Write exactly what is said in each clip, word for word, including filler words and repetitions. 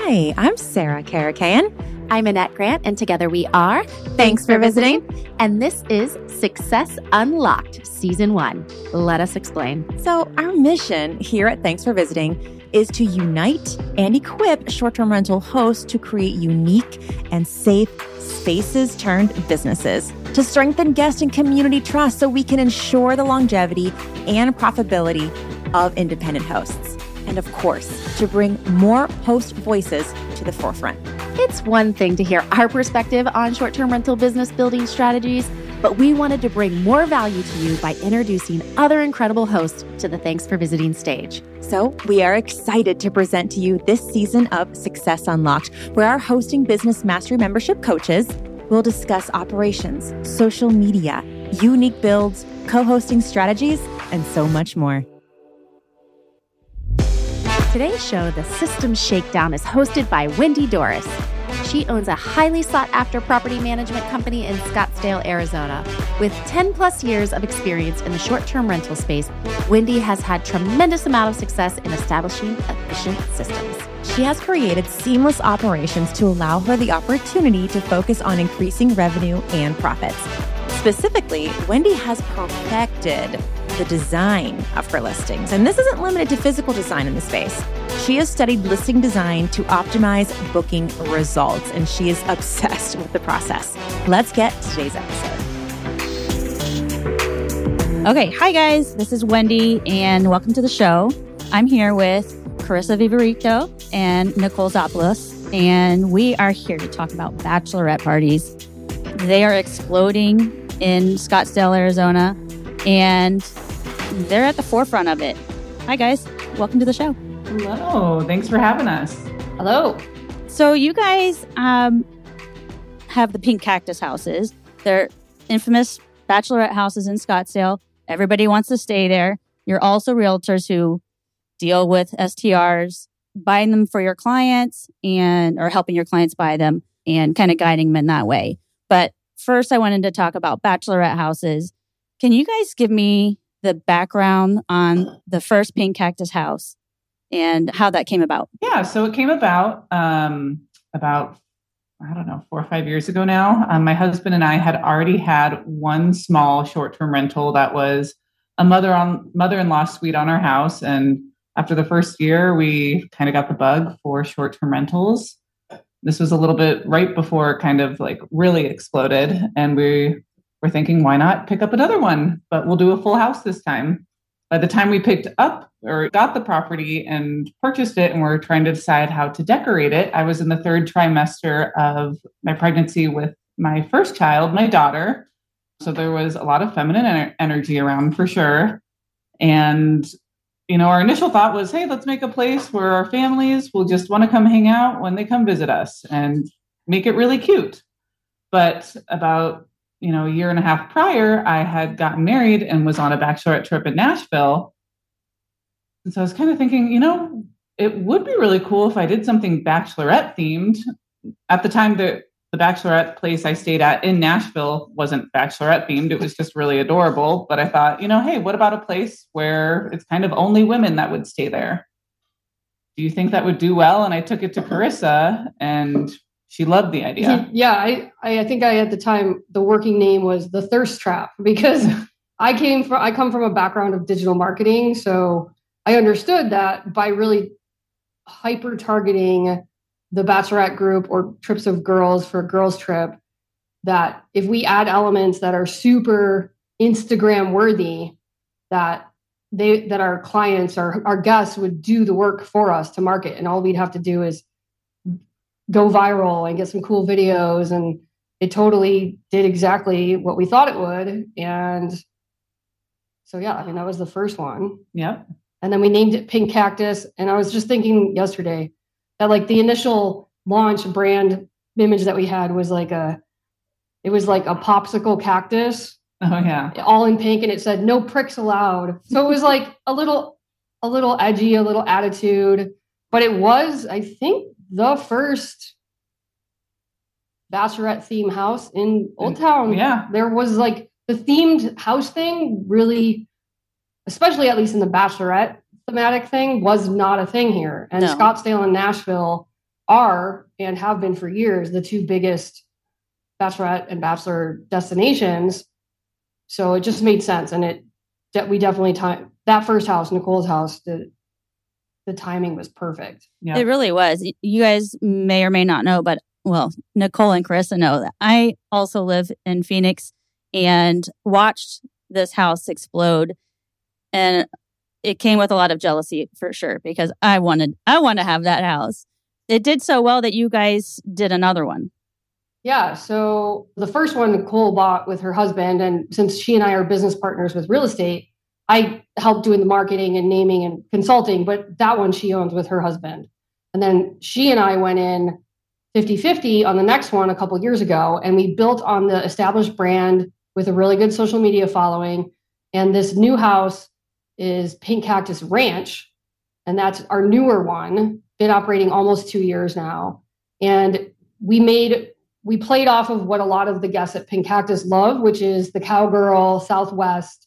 Hi, I'm Sarah Karakayan. I'm Annette Grant, and together we are Thanks, Thanks for visiting. visiting. And this is Success Unlocked, Season one. Let us explain. So our mission here at Thanks for Visiting is to unite and equip short-term rental hosts to create unique and safe spaces turned businesses, to strengthen guest and community trust so we can ensure the longevity and profitability of independent hosts. And of course, to bring more host voices to the forefront. It's one thing to hear our perspective on short-term rental business building strategies, but we wanted to bring more value to you by introducing other incredible hosts to the Thanks for Visiting stage. So we are excited to present to you this season of Success Unlocked, where our Hosting Business Mastery membership coaches will discuss operations, social media, unique builds, co-hosting strategies, and so much more. Today's show, The Systems Shakedown, is hosted by Wendy Doris. She owns a highly sought-after property management company in Scottsdale, Arizona. With ten plus years of experience in the short-term rental space, Wendy has had tremendous amount of success in establishing efficient systems. She has created seamless operations to allow her the opportunity to focus on increasing revenue and profits. Specifically, Wendy has perfected the design of her listings. And this isn't limited to physical design in the space. She has studied listing design to optimize booking results, and she is obsessed with the process. Let's get to today's episode. Okay, hi guys, this is Wendy, and welcome to the show. I'm here with Carissa Viverito and Nicole Zopoulos, and we are here to talk about bachelorette parties. They are exploding in Scottsdale, Arizona, and they're at the forefront of it. Hi guys, welcome to the show. Hello, thanks for having us. Hello. So you guys um, have the Pink Cactus houses. They're infamous bachelorette houses in Scottsdale. Everybody wants to stay there. You're also realtors who deal with S T Rs, buying them for your clients and or helping your clients buy them and kind of guiding them in that way. But first, I wanted to talk about bachelorette houses. Can you guys give me the background on the first Pink Cactus house and how that came about? Yeah, so it came about um, about, I don't know, four or five years ago now. Um, my husband and I had already had one small short-term rental that was a mother on mother-in-law suite on our house. And after the first year, we kind of got the bug for short-term rentals. This was a little bit right before it kind of like really exploded. And we were thinking, why not pick up another one? But we'll do a full house this time. By the time we picked up or got the property and purchased it and we're trying to decide how to decorate it, I was in the third trimester of my pregnancy with my first child, my daughter. So there was a lot of feminine en- energy around for sure. And, you know, our initial thought was, hey, let's make a place where our families will just want to come hang out when they come visit us and make it really cute. But about you know, a year and a half prior, I had gotten married and was on a bachelorette trip in Nashville. And so I was kind of thinking, you know, it would be really cool if I did something bachelorette themed. At the time, the, the bachelorette place I stayed at in Nashville wasn't bachelorette themed. It was just really adorable. But I thought, you know, hey, what about a place where it's kind of only women that would stay there? Do you think that would do well? And I took it to Carissa and she loved the idea. Yeah, I, I think I, at the time, the working name was the Thirst Trap because I came from, I come from a background of digital marketing. So I understood that by really hyper targeting the bachelorette group or trips of girls for a girls trip, that if we add elements that are super Instagram worthy, that they, that our clients or our guests would do the work for us to market. And all we'd have to do is go viral and get some cool videos. And it totally did exactly what we thought it would. And so, yeah, I mean, that was the first one. Yeah. And then we named it Pink Cactus. And I was just thinking yesterday that like the initial launch brand image that we had was like a, it was like a popsicle cactus. Oh yeah. All in pink. And it said no pricks allowed. So it was like a little, a little edgy, a little attitude, but it was, I think, the first bachelorette theme house in Old Town. Yeah. There was like the themed house thing really, especially at least in the bachelorette thematic thing, was not a thing here. And No. Scottsdale and Nashville are and have been for years the two biggest bachelorette and bachelor destinations. So it just made sense. And it that we definitely time that first house, Nicole's house, the the timing was perfect. Yeah. It really was. You guys may or may not know, but well, Nicole and Carissa know that I also live in Phoenix and watched this house explode. And it came with a lot of jealousy for sure, because I wanted, I want to have that house. It did so well that you guys did another one. Yeah. So the first one Nicole bought with her husband. And since she and I are business partners with real estate, I helped doing the marketing and naming and consulting, but that one she owns with her husband. And then she and I went in fifty-fifty on the next one a couple of years ago, and we built on the established brand with a really good social media following. And this new house is Pink Cactus Ranch, and that's our newer one, been operating almost two years now. And we made, we played off of what a lot of the guests at Pink Cactus love, which is the cowgirl Southwest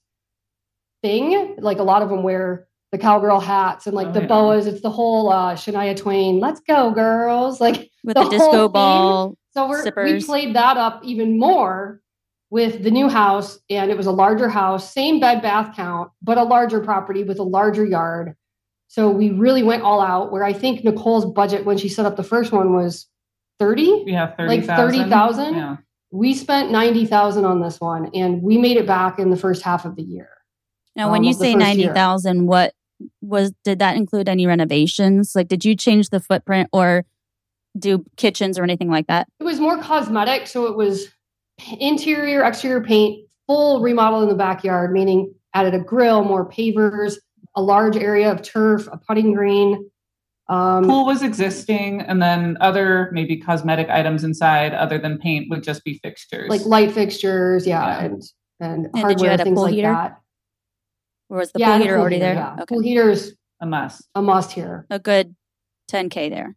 thing. Like a lot of them wear the cowgirl hats and like oh, the yeah. boas. It's the whole uh, Shania Twain, let's go girls. Like with the, the disco ball. So we're, we played that up even more with the new house. And it was a larger house, same bed bath count, but a larger property with a larger yard. So we really went all out, where I think Nicole's budget when she set up the first one was thirty. Yeah, thirty like thirty thousand. Yeah. We spent ninety thousand on this one, and we made it back in the first half of the year. Now, when um, you say ninety thousand, what was, did that include any renovations? Like, did you change the footprint or do kitchens or anything like that? It was more cosmetic. So it was interior, exterior paint, full remodel in the backyard, meaning added a grill, more pavers, a large area of turf, a putting green. Um, Pool was existing, and then other maybe cosmetic items inside other than paint would just be fixtures. Like light fixtures, yeah, yeah. and and, and hardware, did you add a things pool like heater? that. Or was the yeah, pool heater pool already heater, there? Yeah. Okay. Pool heater's a must. A must here. A good ten K there.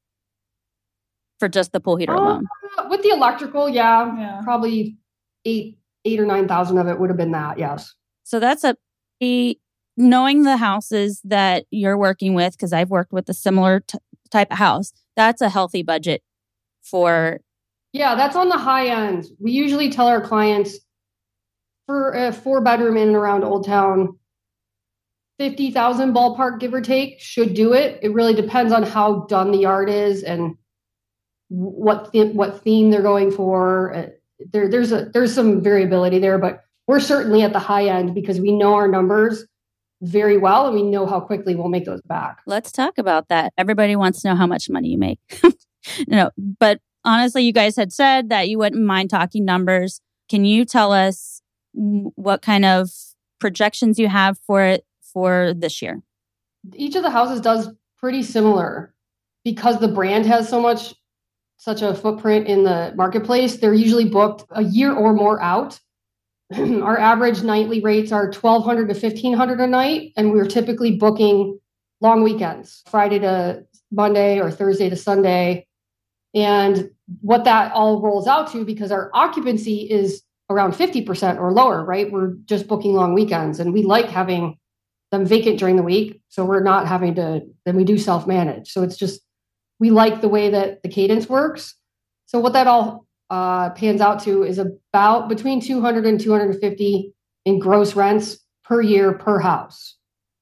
For just the pool heater uh, alone. With the electrical, yeah, yeah. probably eight, eight or nine thousand of it would have been that. Yes. So that's a, a knowing the houses that you're working with, because I've worked with a similar t- type of house. That's a healthy budget for. Yeah, that's on the high end. We usually tell our clients for a four bedroom in and around Old Town, fifty thousand ballpark, give or take, should do it. It really depends on how done the yard is and what th- what theme they're going for. There, there's a there's some variability there, but we're certainly at the high end because we know our numbers very well and we know how quickly we'll make those back. Let's talk about that. Everybody wants to know how much money you make. No, but honestly, you guys had said that you wouldn't mind talking numbers. Can you tell us what kind of projections you have for it for this year? Each of the houses does pretty similar because the brand has so much, such a footprint in the marketplace. They're usually booked a year or more out. Our average nightly rates are twelve hundred to fifteen hundred a night, and we're typically booking long weekends, Friday to Monday or Thursday to Sunday. And what that all rolls out to, because our occupancy is around fifty percent or lower, right? We're just booking long weekends, and we like having them vacant during the week. So we're not having to, then we do self-manage. So it's just, we like the way that the cadence works. So what that all uh, pans out to is about between two hundred and two hundred fifty in gross rents per year per house.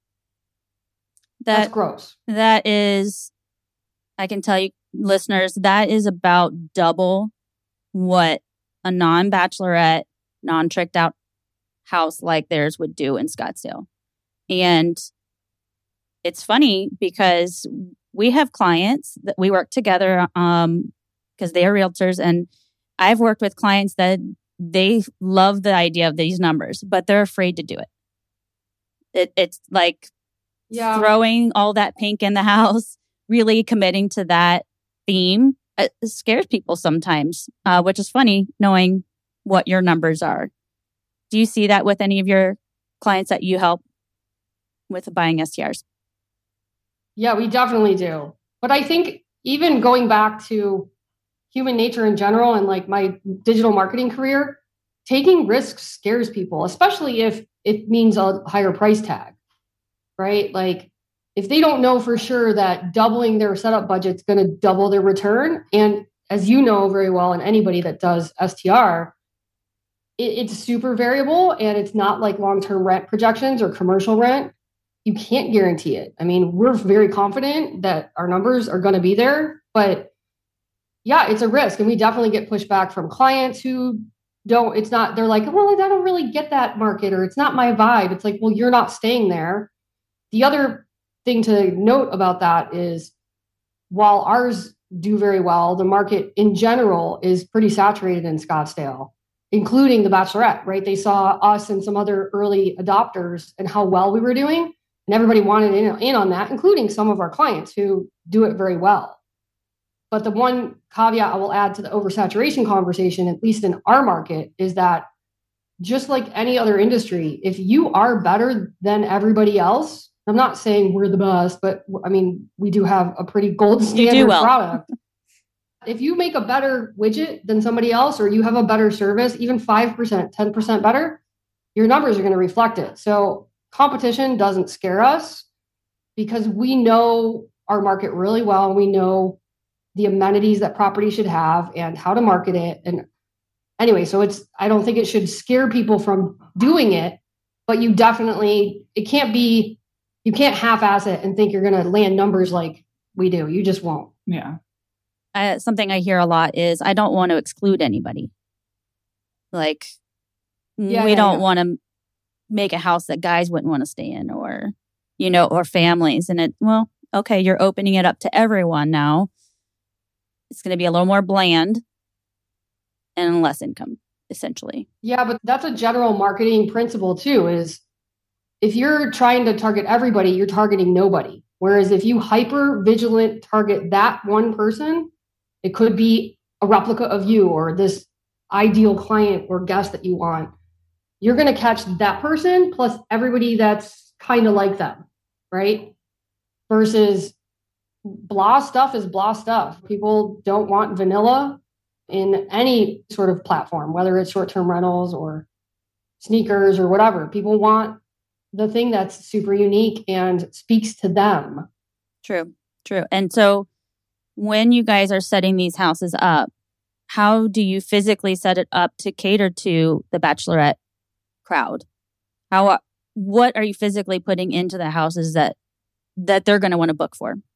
That, That's gross. That is, I can tell you listeners, that is about double what a non-bachelorette, non-tricked out house like theirs would do in Scottsdale. And it's funny because we have clients that we work together um, because they are realtors, and I've worked with clients that they love the idea of these numbers, but they're afraid to do it. it it's like yeah. throwing all that pink in the house, really committing to that theme. It scares people sometimes, uh, which is funny knowing what your numbers are. Do you see that with any of your clients that you help with buying S T Rs? Yeah, we definitely do. But I think even going back to human nature in general and like my digital marketing career, taking risks scares people, especially if it means a higher price tag, right? Like if they don't know for sure that doubling their setup budget is going to double their return, and as you know very well, and anybody that does S T R, it, it's super variable, and it's not like long-term rent projections or commercial rent. You can't guarantee it. I mean, we're very confident that our numbers are going to be there, but yeah, it's a risk. And we definitely get pushback from clients who don't, it's not, they're like, well, I don't really get that market, or it's not my vibe. It's like, well, you're not staying there. The other thing to note about that is while ours do very well, the market in general is pretty saturated in Scottsdale, including the Bachelorette, right? They saw us and some other early adopters and how well we were doing. And everybody wanted in, in on that, including some of our clients who do it very well. But the one caveat I will add to the oversaturation conversation, at least in our market, is that just like any other industry, if you are better than everybody else, I'm not saying we're the best, but I mean, we do have a pretty gold standard well. product. If you make a better widget than somebody else, or you have a better service, even five percent, ten percent better, your numbers are going to reflect it. So competition doesn't scare us because we know our market really well. We know the amenities that property should have and how to market it. And anyway, so it's, I don't think it should scare people from doing it, but you definitely, it can't be, you can't half-ass it and think you're going to land numbers like we do. You just won't. Yeah. Uh, something I hear a lot is I don't want to exclude anybody. Like, Yeah, we yeah, don't yeah. want to make a house that guys wouldn't want to stay in, or, you know, or families. And it, well, okay, you're opening it up to everyone now. It's going to be a little more bland and less income, essentially. Yeah, but that's a general marketing principle too, is if you're trying to target everybody, you're targeting nobody. Whereas if you hyper vigilant target that one person, it could be a replica of you or this ideal client or guest that you want. You're going to catch that person plus everybody that's kind of like them, right? Versus blah stuff is blah stuff. People don't want vanilla in any sort of platform, whether it's short-term rentals or sneakers or whatever. People want the thing that's super unique and speaks to them. True, true. And so when you guys are setting these houses up, how do you physically set it up to cater to the Bachelorette crowd? How, what are you physically putting into the houses that that they're going to want to book for?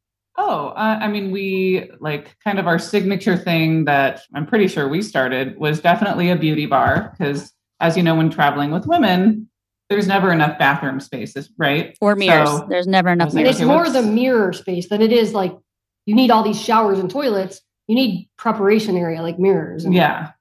Oh, uh, I mean, we like kind of our signature thing that I'm pretty sure we started was definitely a beauty bar. Because as you know, when traveling with women, there's never enough bathroom spaces, right? Or mirrors. So, There's never enough like, And mirrors. it's okay, more what's- the mirror space than it is like you need all these showers and toilets. You need preparation area like mirrors. And Yeah.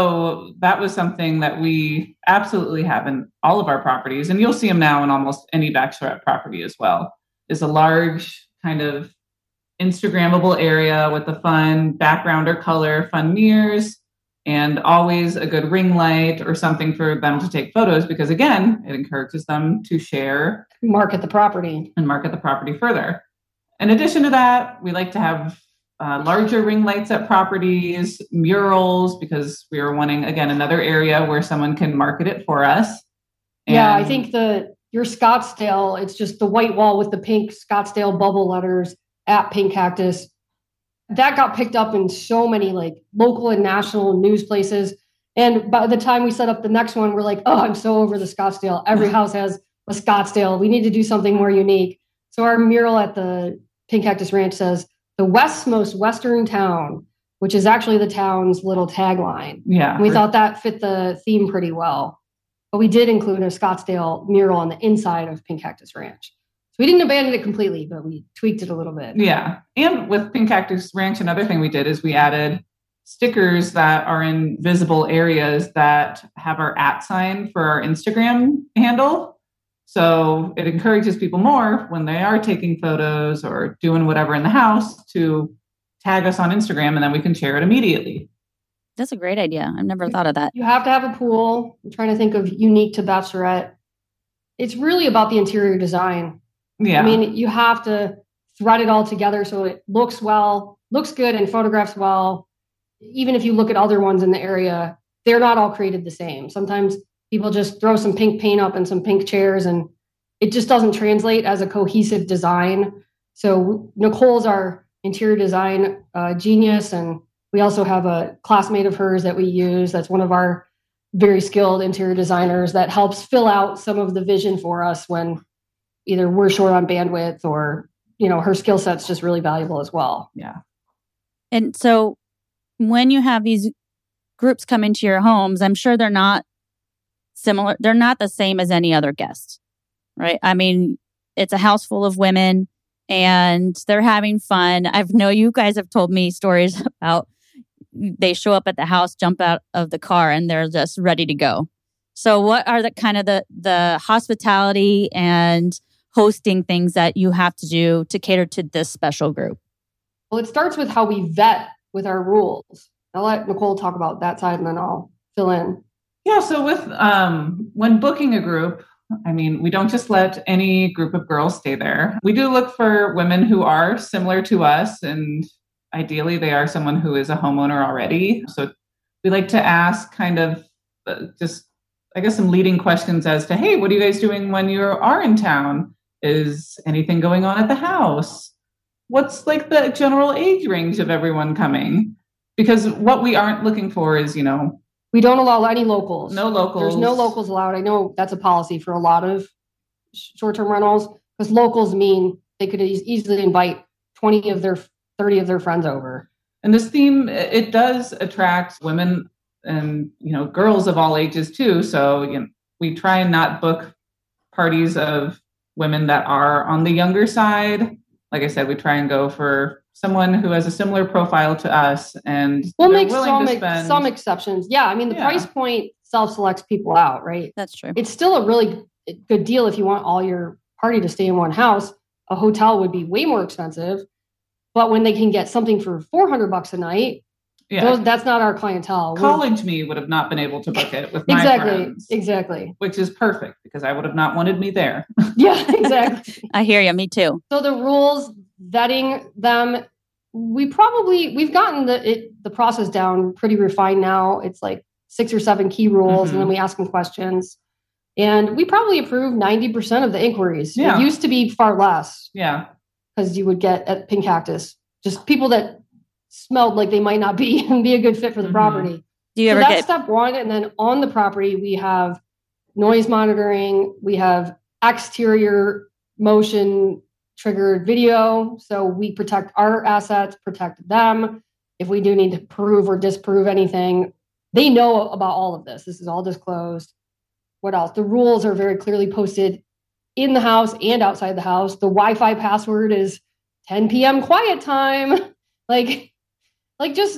So that was something that we absolutely have in all of our properties. And you'll see them now in almost any Bachelorette property as well, is a large kind of Instagrammable area with a fun background or color, fun mirrors, and always a good ring light or something for them to take photos, because again, it encourages them to share market the property. and market the property further. In addition to that, we like to have uh, larger ring lights at properties, murals, because we are wanting, again, another area where someone can market it for us. Yeah, I And- think the your Scottsdale, it's just the white wall with the pink Scottsdale bubble letters at Pink Cactus. That got picked up in so many like local and national news places. And by the time we set up the next one, we're like, oh, I'm so over the Scottsdale. Every house has a Scottsdale. We need to do something more unique. So our mural at the Pink Cactus Ranch says, the West's most western town, which is actually the town's little tagline. Yeah. We thought that fit the theme pretty well. But we did include a Scottsdale mural on the inside of Pink Cactus Ranch. So we didn't abandon it completely, but we tweaked it a little bit. Yeah. And with Pink Cactus Ranch, another thing we did is we added stickers that are in visible areas that have our at sign for our Instagram handle. So it encourages people more when they are taking photos or doing whatever in the house to tag us on Instagram, and then we can share it immediately. That's a great idea. I've never thought of that. You have to have a pool. I'm trying to think of unique to Bachelorette. It's really about the interior design. Yeah. I mean, you have to thread it all together so it looks well, looks good and photographs well. Even if you look at other ones in the area, they're not all created the same. Sometimes people just throw some pink paint up and some pink chairs and it just doesn't translate as a cohesive design. So Nicole's our interior design uh, genius, and we also have a classmate of hers that we use. That's one of our very skilled interior designers that helps fill out some of the vision for us when either we're short on bandwidth or, you know, her skill set's just really valuable as well. Yeah. And so when you have these groups come into your homes, I'm sure they're not similar. They're not the same as any other guest, right? I mean, it's a house full of women and they're having fun. I know you guys have told me stories about they show up at the house, jump out of the car, and they're just ready to go. So what are the kind of the, the hospitality and hosting things that you have to do to cater to this special group? Well, it starts with how we vet with our rules. I'll let Nicole talk about that side and then I'll fill in. Yeah, so with um, when booking a group, I mean, we don't just let any group of girls stay there. We do look for women who are similar to us, and ideally they are someone who is a homeowner already. So we like to ask kind of uh, just, I guess, some leading questions as to, hey, what are you guys doing when you are in town? Is anything going on at the house? What's like the general age range of everyone coming? Because what we aren't looking for is, you know, we don't allow any locals. No locals. There's no locals allowed. I know that's a policy for a lot of short-term rentals because locals mean they could e- easily invite twenty of their, thirty of their friends over. And this theme, it does attract women and, you know, girls of all ages too. So, you know, we try and not book parties of women that are on the younger side. Like I said, we try and go for someone who has a similar profile to us, and we'll make some, spend... some exceptions. Yeah, I mean, the yeah. price point self-selects people out, right? That's true. It's still a really good deal if you want all your party to stay in one house. A hotel would be way more expensive, but when they can get something for four hundred bucks a night, yeah. those, that's not our clientele. College We're... me would have not been able to book it with my exactly, friends. Exactly. Which is perfect because I would have not wanted me there. Yeah, exactly. I hear you. Me too. So the rules, vetting them, we probably, we've gotten the it, the process down pretty refined now. It's like six or seven key rules, mm-hmm. and then we ask them questions. And we probably approve ninety percent of the inquiries. Yeah. It used to be far less. Yeah. Because you would get at Pink Cactus, just people that smelled like they might not be and be a good fit for the mm-hmm. property. Do you so ever that's get... step one. And then on the property, we have noise monitoring. We have exterior motion triggered video. So we protect our assets, protect them. If we do need to prove or disprove anything, they know about all of this. This is all disclosed. What else? The rules are very clearly posted in the house and outside the house. The Wi-Fi password is ten p.m. quiet time. Like, like just,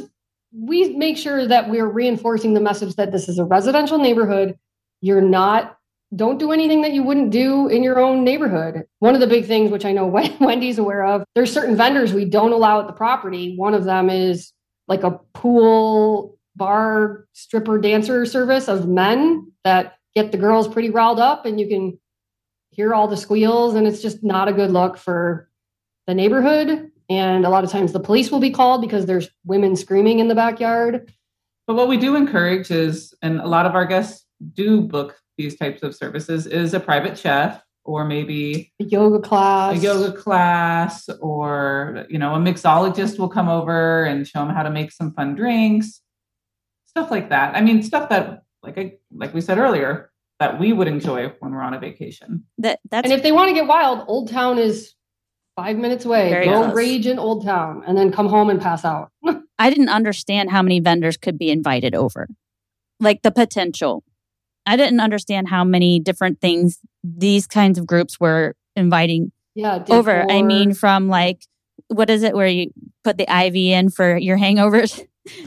we make sure that we're reinforcing the message that this is a residential neighborhood. You're not, don't do anything that you wouldn't do in your own neighborhood. One of the big things, which I know Wendy's aware of, there's certain vendors we don't allow at the property. One of them is like a pool, bar, stripper, dancer service of men that get the girls pretty riled up, and you can hear all the squeals, and it's just not a good look for the neighborhood. And a lot of times the police will be called because there's women screaming in the backyard. But what we do encourage is, and a lot of our guests do book these types of services, is a private chef, or maybe a yoga class, a yoga class, or, you know, a mixologist will come over and show them how to make some fun drinks, stuff like that. I mean, stuff that, like I, like we said earlier, that we would enjoy when we're on a vacation. That that's and if they want to get wild, Old Town is five minutes away. Very Go close. Rage in Old Town and then come home and pass out. I didn't understand how many vendors could be invited over. Like the potential. I didn't understand how many different things these kinds of groups were inviting yeah, over. I mean, from like, what is it where you put the I V in for your hangovers?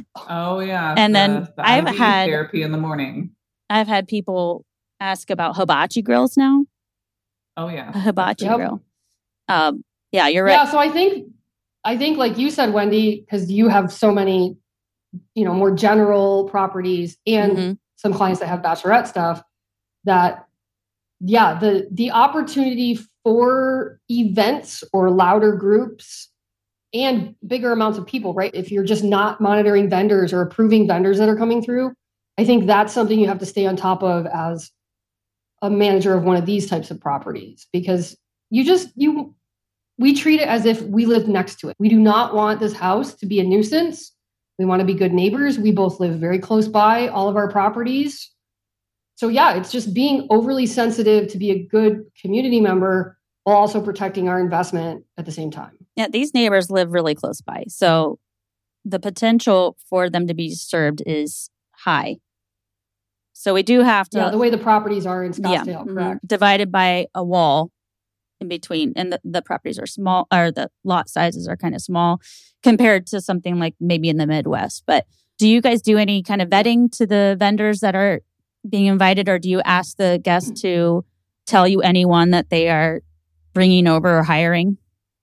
Oh, yeah. And the, then the I've I V had therapy in the morning. I've had people ask about hibachi grills now. Oh, yeah. A hibachi yep. grill. Um, yeah, you're right. Yeah, so I think, I think like you said, Wendy, because you have so many, you know, more general properties and mm-hmm. some clients that have bachelorette stuff, that, yeah, the the opportunity for events or louder groups and bigger amounts of people, right? If you're just not monitoring vendors or approving vendors that are coming through, I think that's something you have to stay on top of as a manager of one of these types of properties, because you just, you, we treat it as if we live next to it. We do not want this house to be a nuisance. We want to be good neighbors. We both live very close by all of our properties. So yeah, it's just being overly sensitive to be a good community member while also protecting our investment at the same time. Yeah, these neighbors live really close by. So the potential for them to be disturbed is high. So we do have to... Yeah, the way the properties are in Scottsdale, yeah, correct. Divided by a wall in between. And the, the properties are small, or the lot sizes are kind of small compared to something like maybe in the Midwest. But do you guys do any kind of vetting to the vendors that are being invited, or do you ask the guests to tell you anyone that they are bringing over or hiring?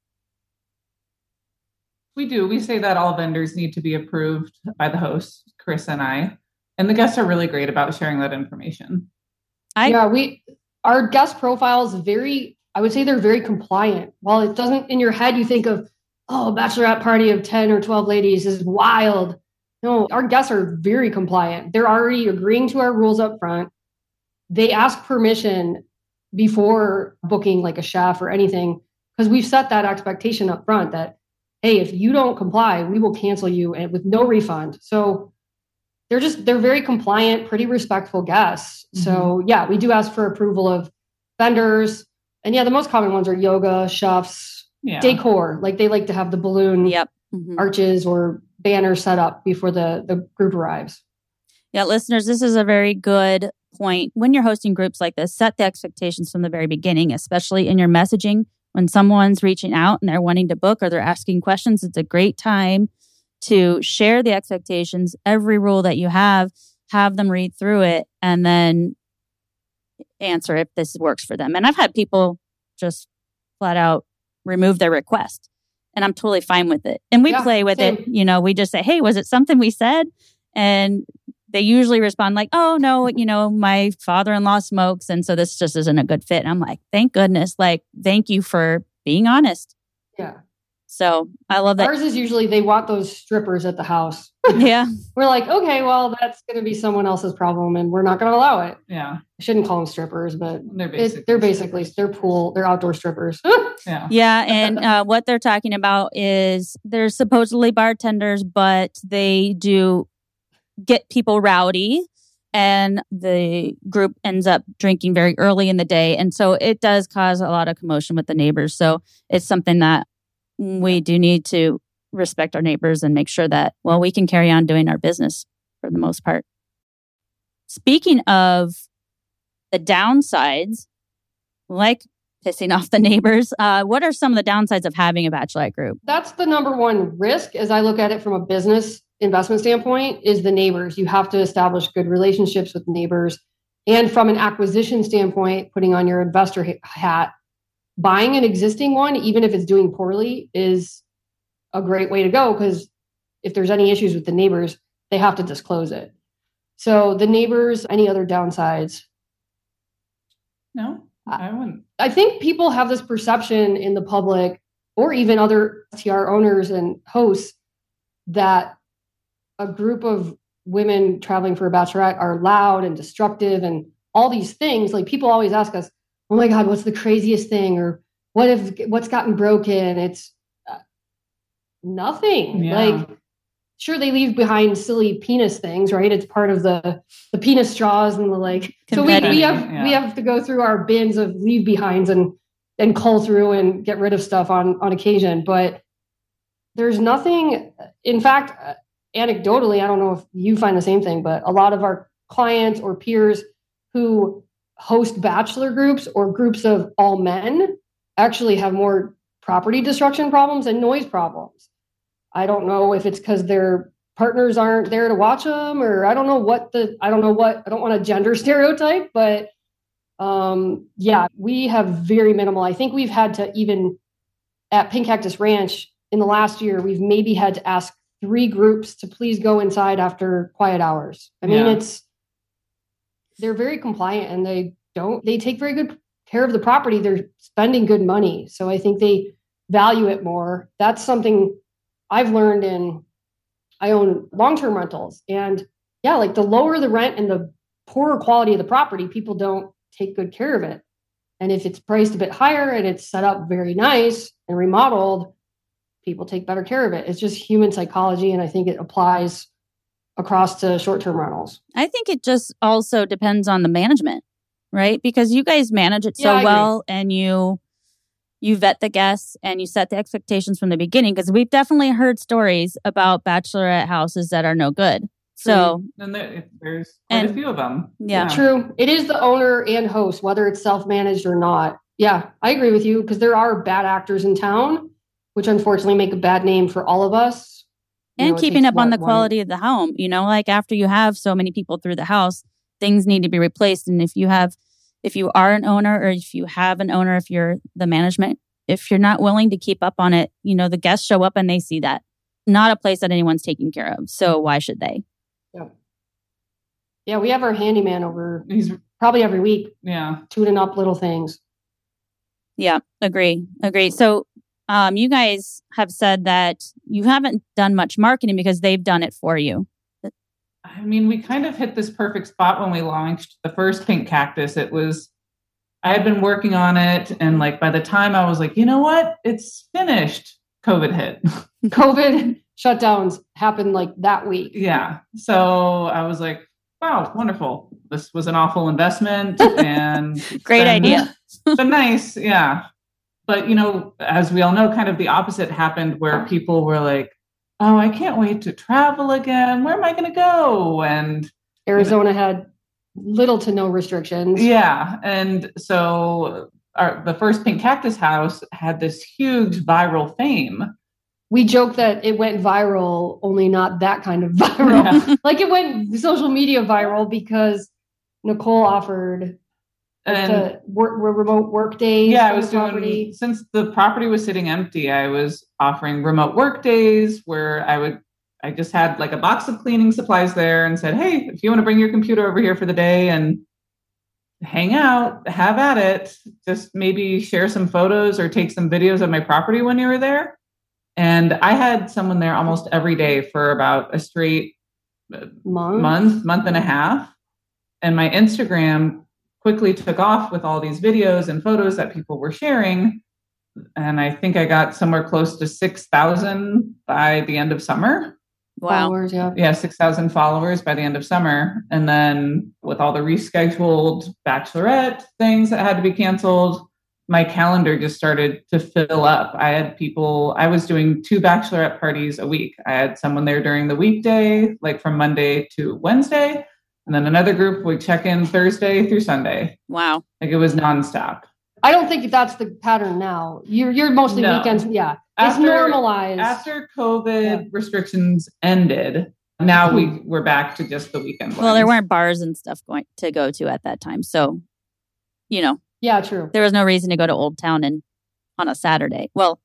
We do. We say that all vendors need to be approved by the host, Chris and I. And the guests are really great about sharing that information. I, yeah, we our guest profile is very, I would say they're very compliant. While it doesn't, in your head, you think of, oh, a bachelorette party of ten or twelve ladies is wild. No, our guests are very compliant. They're already agreeing to our rules up front. They ask permission before booking like a chef or anything, because we've set that expectation up front that, hey, if you don't comply, we will cancel you and with no refund. So they're just, they're very compliant, pretty respectful guests. Mm-hmm. So yeah, we do ask for approval of vendors. And yeah, the most common ones are yoga, chefs, yeah. decor. Like they like to have the balloon yep. mm-hmm. arches or banners set up before the, the group arrives. Yeah, listeners, this is a very good point. When you're hosting groups like this, set the expectations from the very beginning, especially in your messaging. When someone's reaching out and they're wanting to book or they're asking questions, it's a great time to share the expectations, every rule that you have, have them read through it, and then answer if this works for them. And I've had people just flat out remove their request, and I'm totally fine with it. And we yeah, play with same. it. You know, we just say, hey, was it something we said? And they usually respond like, oh, no, you know, my father-in-law smokes, and so this just isn't a good fit. And I'm like, thank goodness. Like, thank you for being honest. Yeah. So I love that. Ours is usually they want those strippers at the house. Yeah. We're like, okay, well, that's going to be someone else's problem and we're not going to allow it. Yeah. I shouldn't call them strippers, but they're basically, it, they're basically, they're pool, they're outdoor strippers. yeah. Yeah. And uh, what they're talking about is they're supposedly bartenders, but they do get people rowdy, and the group ends up drinking very early in the day. And so it does cause a lot of commotion with the neighbors. So it's something that we do need to respect our neighbors and make sure that, well, we can carry on doing our business for the most part. Speaking of the downsides, like pissing off the neighbors, uh, what are some of the downsides of having a bachelorette group? That's the number one risk, as I look at it from a business investment standpoint, is the neighbors. You have to establish good relationships with neighbors. And from an acquisition standpoint, putting on your investor hat, buying an existing one, even if it's doing poorly, is a great way to go, because if there's any issues with the neighbors, they have to disclose it. So the neighbors, any other downsides? No, I wouldn't. I think people have this perception in the public, or even other T R owners and hosts, that a group of women traveling for a bachelorette are loud and destructive and all these things. Like, people always ask us, oh my God, what's the craziest thing? Or what if, what's gotten broken? It's uh, nothing. Yeah. Like, sure, they leave behind silly penis things, right? It's part of the, the penis straws and the like. So we, we have, yeah. we have to go through our bins of leave behinds and, and cull through and get rid of stuff on, on occasion. But there's nothing, in fact, uh, anecdotally, I don't know if you find the same thing, but a lot of our clients or peers who host bachelor groups or groups of all men actually have more property destruction problems and noise problems. I don't know if it's because their partners aren't there to watch them, or I don't know what the, I don't know what, I don't want to gender stereotype, but um, yeah, we have very minimal. I think we've had to, even at Pink Cactus Ranch in the last year, we've maybe had to ask three groups to please go inside after quiet hours. I mean, yeah. it's, they're very compliant and they don't, they take very good care of the property. They're spending good money. So I think they value it more. That's something I've learned in, I own long-term rentals, and yeah, like the lower the rent and the poorer quality of the property, people don't take good care of it. And if it's priced a bit higher and it's set up very nice and remodeled, people take better care of it. It's just human psychology. And I think it applies across to short-term rentals. I think it just also depends on the management, right? Because you guys manage it so Yeah, I well and you you vet the guests and you set the expectations from the beginning. Because we've definitely heard stories about bachelorette houses that are no good. So, and there, there's quite and, a few of them. Yeah. True. It is the owner and host, whether it's self-managed or not. Yeah, I agree with you because there are bad actors in town, which unfortunately make a bad name for all of us. You and know, keeping up on the one, quality of the home, you know, like after you have so many people through the house, things need to be replaced. And if you have, if you are an owner or if you have an owner, if you're the management, if you're not willing to keep up on it, you know, the guests show up and they see that. Not a place that anyone's taking care of. So why should they? Yeah. Yeah, we have our handyman over He's probably every week, yeah. tuning up little things. Yeah, agree. Agree. So um, you guys have said that you haven't done much marketing because they've done it for you. I mean, we kind of hit this perfect spot when we launched the first Pink Cactus. It was, I had been working on it. And like, by the time I was like, you know what, it's finished, COVID hit. COVID shutdowns happened like that week. Yeah. So I was like, wow, wonderful. This was an awful investment and great been, idea. But nice. Yeah. But, you know, as we all know, kind of the opposite happened where people were like, oh, I can't wait to travel again. Where am I going to go? And Arizona had little to no restrictions. Yeah. And so our, the first Pink Cactus house had this huge viral fame. We joke that it went viral, only not that kind of viral. Yeah. Like it went social media viral because Nicole offered and to work, remote work days. Yeah, I was doing, property. Since the property was sitting empty, I was offering remote work days where I would, I just had like a box of cleaning supplies there and said, hey, if you want to bring your computer over here for the day and hang out, have at it. Just maybe share some photos or take some videos of my property when you were there. And I had someone there almost every day for about a straight month, month, month and a half. And my Instagram quickly took off with all these videos and photos that people were sharing. And I think I got somewhere close to six thousand by the end of summer. Wow. Followers, yeah. Yeah, six thousand followers by the end of summer. And then with all the rescheduled bachelorette things that had to be canceled, my calendar just started to fill up. I had people, I was doing two bachelorette parties a week. I had someone there during the weekday, like from Monday to Wednesday. And then another group would check in Thursday through Sunday. Wow. Like it was nonstop. I don't think that's the pattern now. You're you're mostly No. weekends. Yeah. After, it's normalized. After COVID Yeah. restrictions ended, now we, we're back to just the weekend ones. Well, there weren't bars and stuff going to go to at that time. So, you know, Yeah, true. there was no reason to go to Old Town and on a Saturday. Well,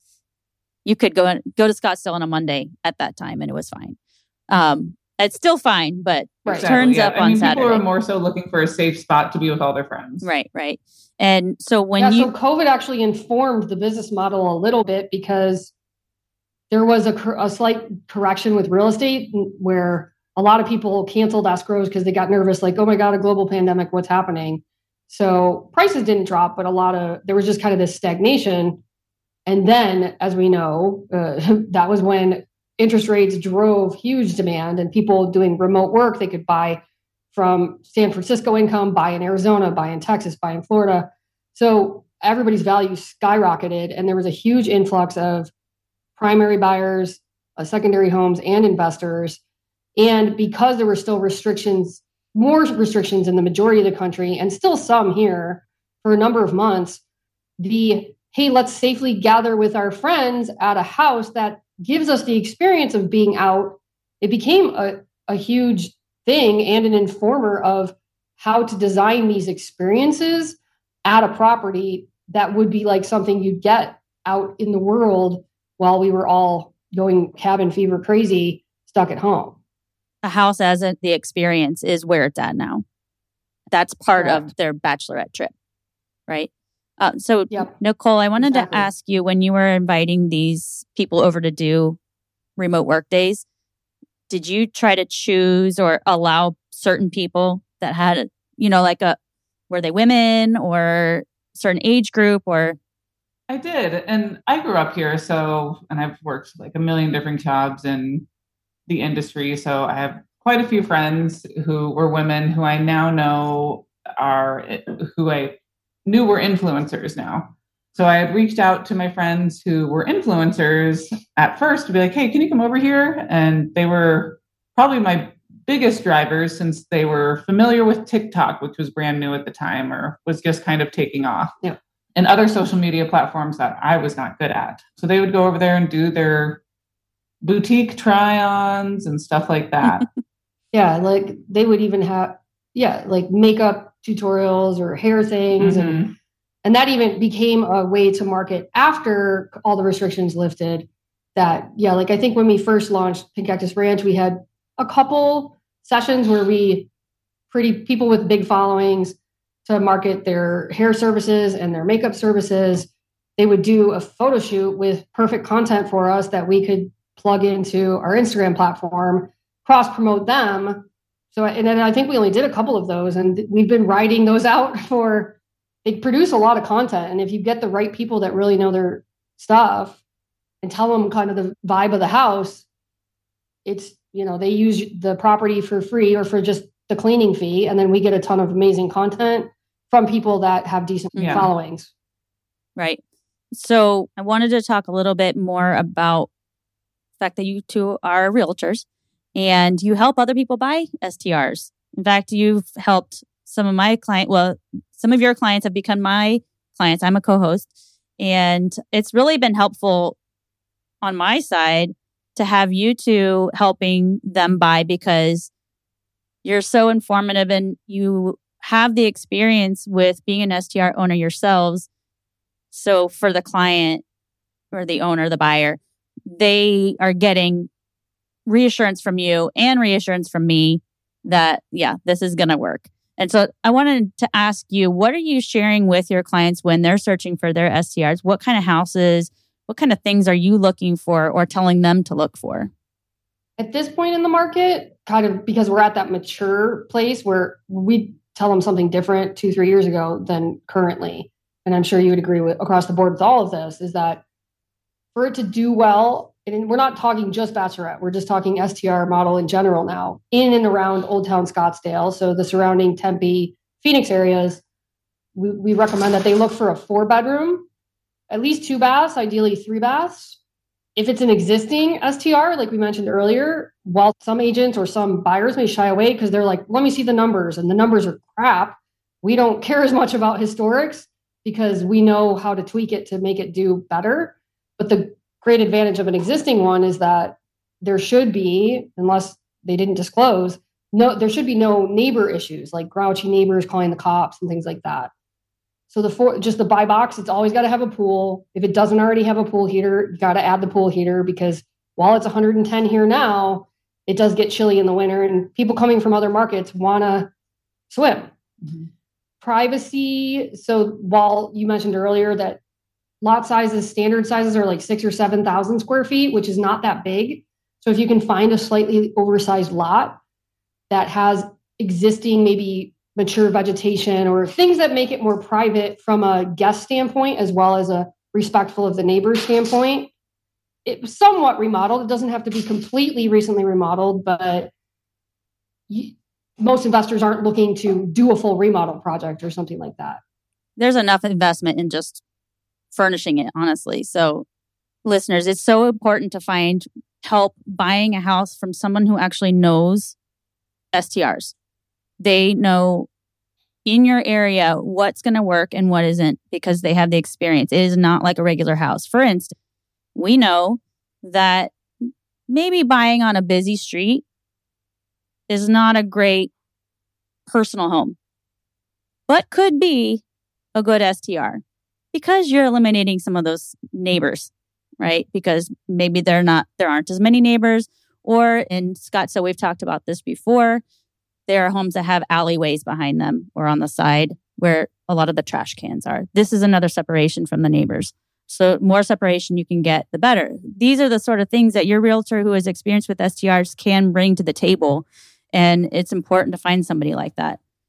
you could go and go to Scottsdale on a Monday at that time and it was fine. Um, it's still fine, but Right. it turns Exactly, yeah. up I on mean, Saturday. people are more so looking for a safe spot to be with all their friends. Right, right. And so when yeah, you so COVID actually informed the business model a little bit because there was a, cor- a slight correction with real estate where a lot of people canceled escrows because they got nervous, like, oh my God, a global pandemic, what's happening? So prices didn't drop, but a lot of, there was just kind of this stagnation. And then, as we know, uh, that was when interest rates drove huge demand and people doing remote work, they could buy from San Francisco income, buy in Arizona, buy in Texas, buy in Florida. So everybody's value skyrocketed and there was a huge influx of primary buyers, uh, secondary homes and investors. And because there were still restrictions, more restrictions in the majority of the country and still some here for a number of months, the, hey, let's safely gather with our friends at a house that gives us the experience of being out, it became a, a huge thing and an informer of how to design these experiences at a property that would be like something you'd get out in the world while we were all going cabin fever crazy, stuck at home. a house as a, the experience is where it's at now. That's part Correct. of their bachelorette trip, right? Uh, so, Yep. Nicole, I wanted Exactly. to ask you, when you were inviting these people over to do remote work days, did you try to choose or allow certain people that had, you know, like a were they women or certain age group or? I did. And I grew up here. So, and I've worked like a million different jobs in the industry. So I have quite a few friends who were women who I now know are, who I knew were influencers now. So I had reached out to my friends who were influencers at first to be like, hey, can you come over here? And they were probably my biggest drivers since they were familiar with TikTok, which was brand new at the time or was just kind of taking off. Yeah. And other social media platforms that I was not good at. So they would go over there and do their boutique try-ons and stuff like that. Yeah, like they would even have, yeah, like makeup tutorials or hair things. Mm-hmm. And, and that even became a way to market after all the restrictions lifted. That, yeah, like I think when we first launched Pink Cactus Ranch, we had a couple sessions where we, pretty people with big followings, to market their hair services and their makeup services. They would do a photo shoot with perfect content for us that we could plug into our Instagram platform, cross promote them. So, and then I think we only did a couple of those, and we've been writing those out for, they produce a lot of content. And if you get the right people that really know their stuff and tell them kind of the vibe of the house, it's, you know, they use the property for free or for just the cleaning fee. And then we get a ton of amazing content from people that have decent yeah. followings. Right. So I wanted to talk a little bit more about the fact that you two are realtors and you help other people buy S T Rs. In fact, you've helped some of my clients, well, some of your clients have become my clients. I'm a co-host, and it's really been helpful on my side to have you two helping them buy because you're so informative and you have the experience with being an S T R owner yourselves. So for the client or the owner, the buyer, they are getting reassurance from you and reassurance from me that, yeah, this is going to work. And so I wanted to ask you, what are you sharing with your clients when they're searching for their S T Rs? What kind of houses, what kind of things are you looking for or telling them to look for? At this point in the market, kind of because we're at that mature place where we tell them something different two, three years ago than currently. And I'm sure you would agree with across the board with all of this, is that for it to do well, and we're not talking just Bachelorette, we're just talking S T R model in general now, in and around Old Town Scottsdale, so the surrounding Tempe, Phoenix areas, we, we recommend that they look for a four bedroom, at least two baths, ideally three baths. If it's an existing S T R, like we mentioned earlier, while some agents or some buyers may shy away because they're like, let me see the numbers, and the numbers are crap. We don't care as much about historics because we know how to tweak it to make it do better. But the great advantage of an existing one is that there should be, unless they didn't disclose, no, there should be no neighbor issues like grouchy neighbors calling the cops and things like that. So the four, just the buy box, it's always got to have a pool. If it doesn't already have a pool heater, you got to add the pool heater because while it's one hundred ten here now, it does get chilly in the winter and people coming from other markets want to swim. Mm-hmm. Privacy. So while you mentioned earlier that lot sizes, standard sizes are like six or seven thousand square feet, which is not that big. So if you can find a slightly oversized lot that has existing, maybe mature vegetation or things that make it more private from a guest standpoint, as well as a respectful of the neighbors standpoint. It was somewhat remodeled. It doesn't have to be completely recently remodeled, but you, most investors aren't looking to do a full remodel project or something like that. There's enough investment in just furnishing it, honestly. So listeners, it's so important to find help buying a house from someone who actually knows S T Rs. They know in your area what's going to work and what isn't because they have the experience. It is not like a regular house. For instance, we know that maybe buying on a busy street is not a great personal home, but could be a good S T R because you're eliminating some of those neighbors, right? Because maybe they're not, there aren't as many neighbors, or in Scottsdale, we've talked about this before. There are homes that have alleyways behind them or on the side where a lot of the trash cans are. This is another separation from the neighbors. So more separation you can get, the better. These are the sort of things that your realtor who has experience with S T Rs can bring to the table. And it's important to find somebody like that.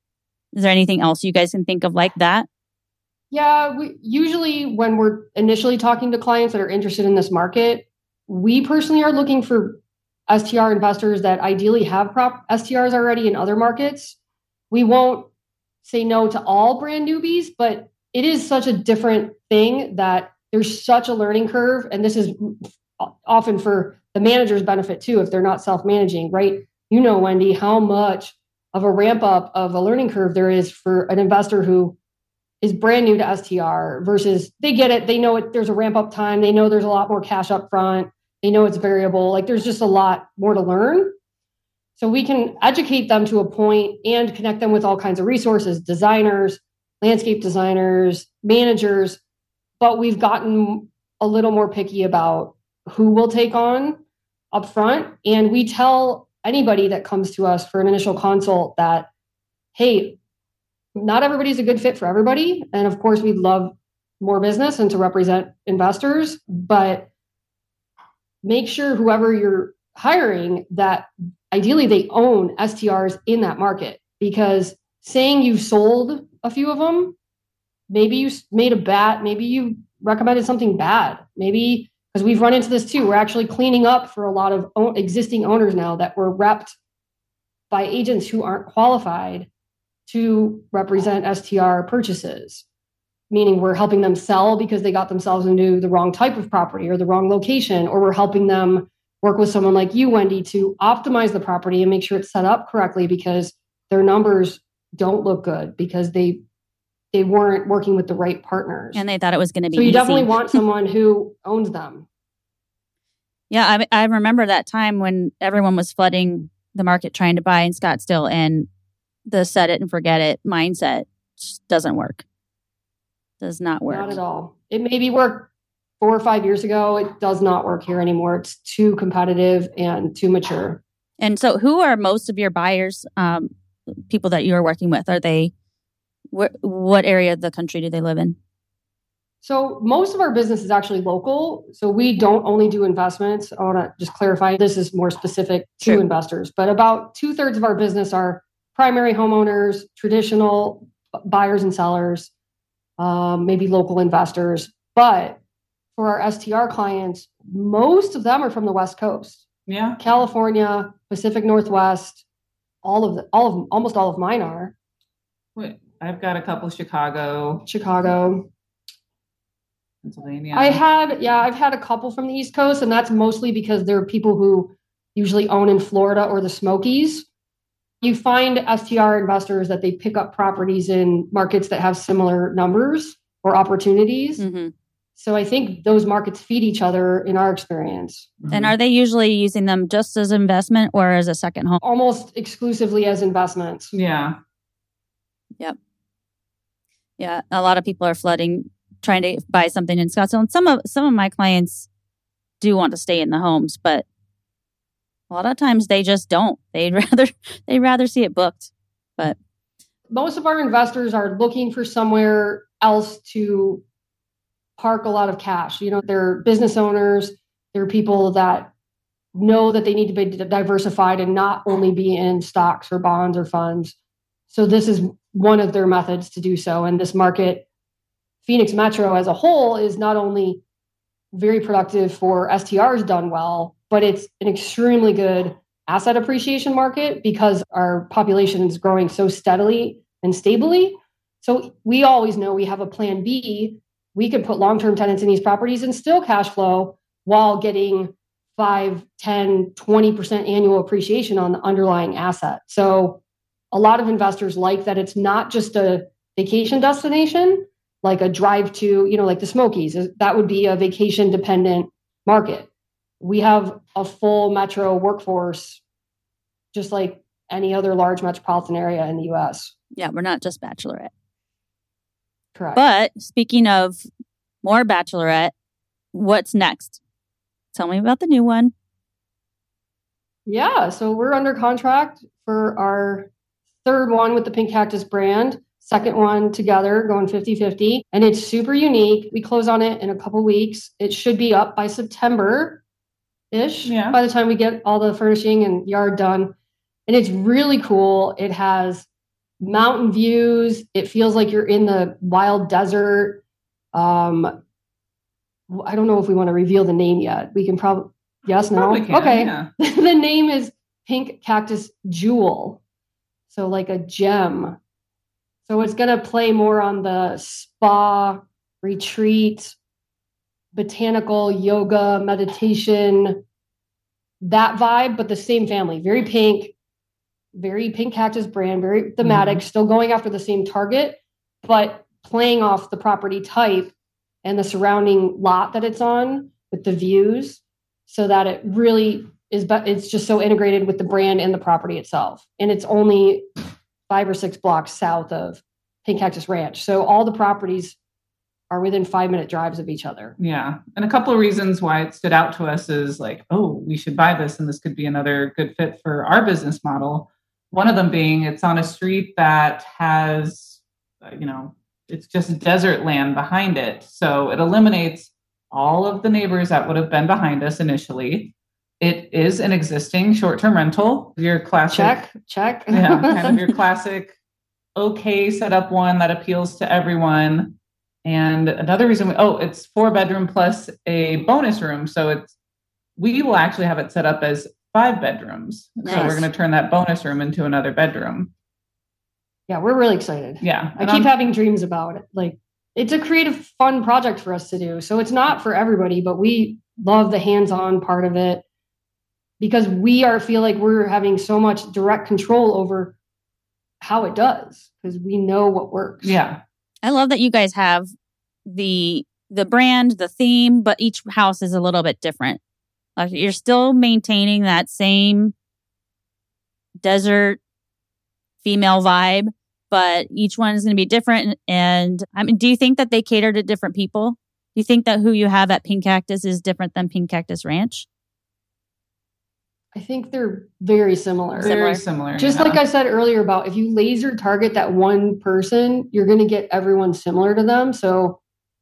Is there anything else you guys can think of like that? Yeah, we, usually when we're initially talking to clients that are interested in this market, we personally are looking for S T R investors that ideally have prop S T Rs already in other markets. We won't say no to all brand newbies, but it is such a different thing that there's such a learning curve. And this is often for the manager's benefit too, if they're not self-managing, right? You know, Wendy, how much of a ramp up of a learning curve there is for an investor who is brand new to S T R versus they get it. They know it. There's a ramp up time. They know there's a lot more cash up front. They know it's variable. Like there's just a lot more to learn. So we can educate them to a point and connect them with all kinds of resources, designers, landscape designers, managers. But we've gotten a little more picky about who we'll take on up front. And we tell anybody that comes to us for an initial consult that, hey, not everybody's a good fit for everybody. And of course, we'd love more business and to represent investors, but make sure whoever you're hiring that ideally they own S T Rs in that market, because saying you sold a few of them, maybe you made a bad, maybe you recommended something bad, maybe because we've run into this too. We're actually cleaning up for a lot of own, existing owners now that were repped by agents who aren't qualified to represent S T R purchases, meaning we're helping them sell because they got themselves into the wrong type of property or the wrong location, or we're helping them work with someone like you, Wendy, to optimize the property and make sure it's set up correctly because their numbers don't look good because they they weren't working with the right partners. And they thought it was going to be So you easy. definitely want someone who owns them. Yeah, I, I remember that time when everyone was flooding the market trying to buy in Scottsdale, and the set it and forget it mindset just doesn't work. Does not work. Not at all. It maybe worked four or five years ago. It does not work here anymore. It's too competitive and too mature. And so who are most of your buyers, um, people that you're working with? Are they, wh- what area of the country do they live in? So most of our business is actually local. So we don't only do investments. I want to just clarify, this is more specific to True. investors, but about two thirds of our business are primary homeowners, traditional buyers and sellers, um, maybe local investors. But for our S T R clients, most of them are from the West Coast. Yeah. California, Pacific Northwest, all of the, all of them, almost all of mine are. Wait, I've got a couple Chicago, Chicago. Pennsylvania. I had, yeah, I've had a couple from the East Coast, and that's mostly because they're people who usually own in Florida or the Smokies. You find S T R investors that they pick up properties in markets that have similar numbers or opportunities. Mm-hmm. So I think those markets feed each other in our experience. Mhm. And are they usually using them just as investment or as a second home? Almost exclusively as investments. Yeah. Yeah, a lot of people are flooding, trying to buy something in Scottsdale. And some of some of my clients do want to stay in the homes, but a lot of times they just don't. They'd rather they'd rather see it booked. But most of our investors are looking for somewhere else to park a lot of cash. You know, they're business owners. They're people that know that they need to be diversified and not only be in stocks or bonds or funds. So this is one of their methods to do so. And this market, Phoenix Metro as a whole, is not only very productive for S T Rs done well, but it's an extremely good asset appreciation market because our population is growing so steadily and stably. So we always know we have a plan B. We could put long-term tenants in these properties and still cash flow while getting five, ten, twenty percent annual appreciation on the underlying asset. So a lot of investors like that it's not just a vacation destination, like a drive to, you know, like the Smokies. That would be a vacation dependent market. We have a full metro workforce, just like any other large metropolitan area in the U S. yeah, we're not just Bachelorette. Correct. But speaking of more Bachelorette, what's next? Tell me about the new one. Yeah, so we're under contract for our third one with the Pink Cactus brand, second one together, going fifty-fifty. And it's super unique. We close on it in a couple weeks. It should be up by September-ish, Yeah. by the time we get all the furnishing and yard done. And it's really cool. It has mountain views. It feels like you're in the wild desert. Um, I don't know if we want to reveal the name yet. We can probably, yes, no? Probably can, okay. Yeah. The name is Pink Cactus Jewel. So like a gem. So it's going to play more on the spa, retreat, botanical, yoga, meditation, that vibe, but the same family. Very pink, very Pink Cactus brand, very thematic, mm-hmm. still going after the same target, but playing off the property type and the surrounding lot that it's on with the views so that it really is, but it's just so integrated with the brand and the property itself. And it's only five or six blocks south of Pink Cactus Ranch. So all the properties are within five minute drives of each other. Yeah. And a couple of reasons why it stood out to us is like, oh, we should buy this and this could be another good fit for our business model. One of them being it's on a street that has, uh, you know, it's just desert land behind it. So it eliminates all of the neighbors that would have been behind us initially. It is an existing short-term rental. Your classic. Check, check. Yeah, kind of your classic, okay, set up one that appeals to everyone. And another reason, we, oh, it's four bedroom plus a bonus room. So it's, we will actually have it set up as five bedrooms. Nice. So we're going to turn that bonus room into another bedroom. Yeah, we're really excited. Yeah. I keep I'm, having dreams about it. Like, it's a creative, fun project for us to do. So it's not for everybody, but we love the hands-on part of it because we are feel like we're having so much direct control over how it does because we know what works. Yeah. I love that you guys have the the brand, the theme, but each house is a little bit different. Like you're still maintaining that same desert female vibe, but each one is going to be different. And I mean, do you think that they cater to different people? Do you think that who you have at Pink Cactus is different than Pink Cactus Ranch? I think they're very similar. Very similar. Just yeah. like I said earlier about if you laser target that one person, you're going to get everyone similar to them. So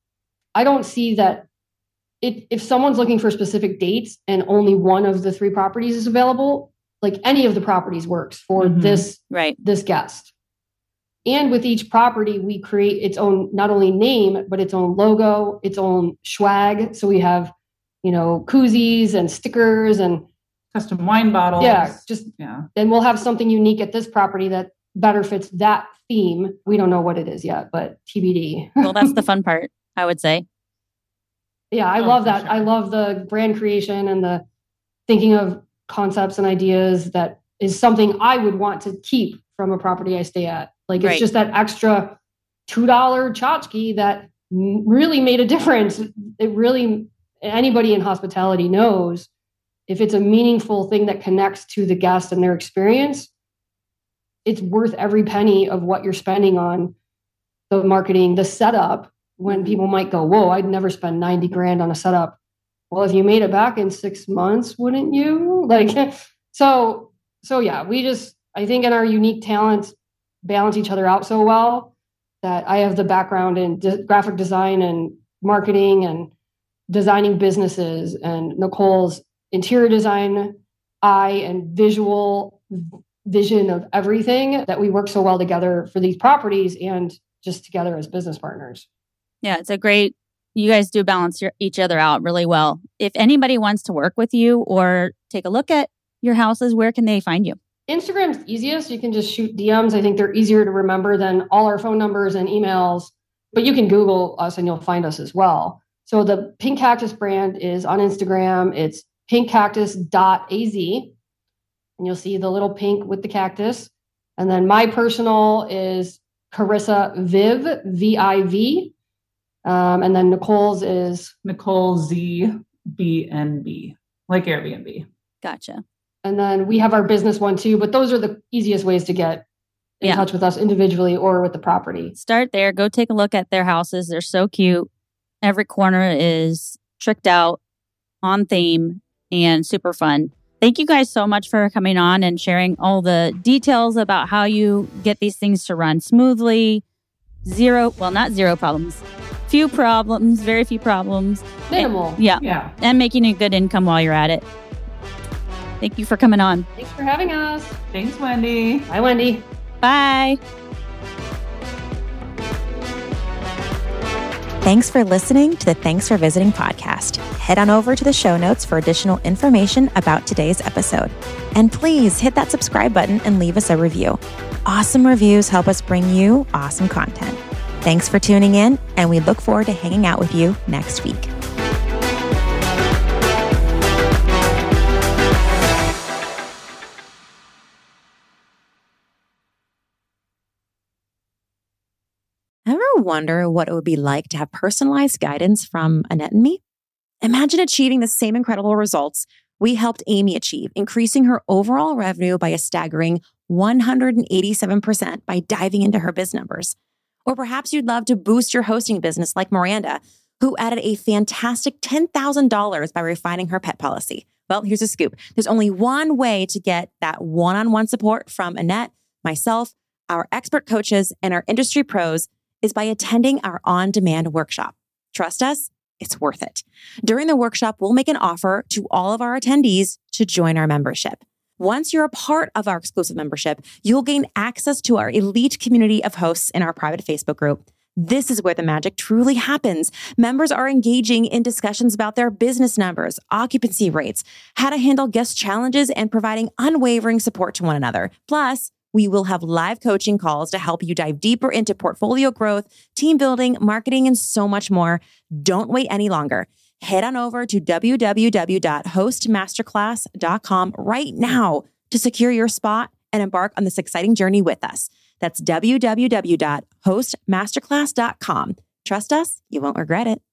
I don't see that it, if someone's looking for specific dates and only one of the three properties is available, like any of the properties works for mm-hmm. this, right. this guest. And with each property, we create its own, not only name, but its own logo, its own swag. So we have, you know, koozies and stickers and custom wine bottles. Yeah, just yeah. Then we'll have something unique at this property that better fits that theme. We don't know what it is yet, but T B D. Well, that's the fun part, I would say. Yeah, I oh, love that. Sure. I love the brand creation and the thinking of concepts and ideas. That is something I would want to keep from a property I stay at. Like it's right. just that extra two dollar tchotchke that really made a difference. It really, anybody in hospitality knows if it's a meaningful thing that connects to the guest and their experience, it's worth every penny of what you're spending on the marketing, the setup, when people might go, whoa, I'd never spend ninety grand on a setup. Well, if you made it back in six months, wouldn't you? Like, so, so yeah, we just, I think in our unique talents balance each other out so well that I have the background in de- graphic design and marketing and designing businesses, and Nicole's interior design eye and visual vision of everything, that we work so well together for these properties and just together as business partners. Yeah, it's a great, you guys do balance your, each other out really well. If anybody wants to work with you or take a look at your houses, where can they find you? Instagram's easiest. You can just shoot D Ms. I think they're easier to remember than all our phone numbers and emails, but you can Google us and you'll find us as well. So the Pink Cactus brand is on Instagram. It's pink cactus dot a z, and you'll see the little pink with the cactus. And then my personal is Carissa Viv, V I V. Um, and then Nicole's is Nicole Z B N B, like Airbnb. Gotcha. And then we have our business one too, but those are the easiest ways to get in yeah. touch with us individually or with the property. Start there. Go take a look at their houses. They're so cute. Every corner is tricked out, on theme, and super fun. Thank you guys so much for coming on and sharing all the details about how you get these things to run smoothly. Zero, well, not zero problems. Few problems, very few problems. Minimal. And, yeah. Yeah. And making a good income while you're at it. Thank you for coming on. Thanks for having us. Thanks, Wendy. Bye, Wendy. Bye. Thanks for listening to the Thanks for Visiting podcast. Head on over to the show notes for additional information about today's episode. And please hit that subscribe button and leave us a review. Awesome reviews help us bring you awesome content. Thanks for tuning in, and we look forward to hanging out with you next week. Ever wonder what it would be like to have personalized guidance from Annette and me? Imagine achieving the same incredible results we helped Amy achieve, increasing her overall revenue by a staggering one hundred eighty-seven percent by diving into her biz numbers. Or perhaps you'd love to boost your hosting business like Miranda, who added a fantastic ten thousand dollars by refining her pet policy. Well, here's a scoop. There's only one way to get that one-on-one support from Annette, myself, our expert coaches, and our industry pros is by attending our on-demand workshop. Trust us, it's worth it. During the workshop, we'll make an offer to all of our attendees to join our membership. Once you're a part of our exclusive membership, you'll gain access to our elite community of hosts in our private Facebook group. This is where the magic truly happens. Members are engaging in discussions about their business numbers, occupancy rates, how to handle guest challenges, and providing unwavering support to one another. Plus, we will have live coaching calls to help you dive deeper into portfolio growth, team building, marketing, and so much more. Don't wait any longer. Head on over to w w w dot host masterclass dot com right now to secure your spot and embark on this exciting journey with us. That's w w w dot host masterclass dot com. Trust us, you won't regret it.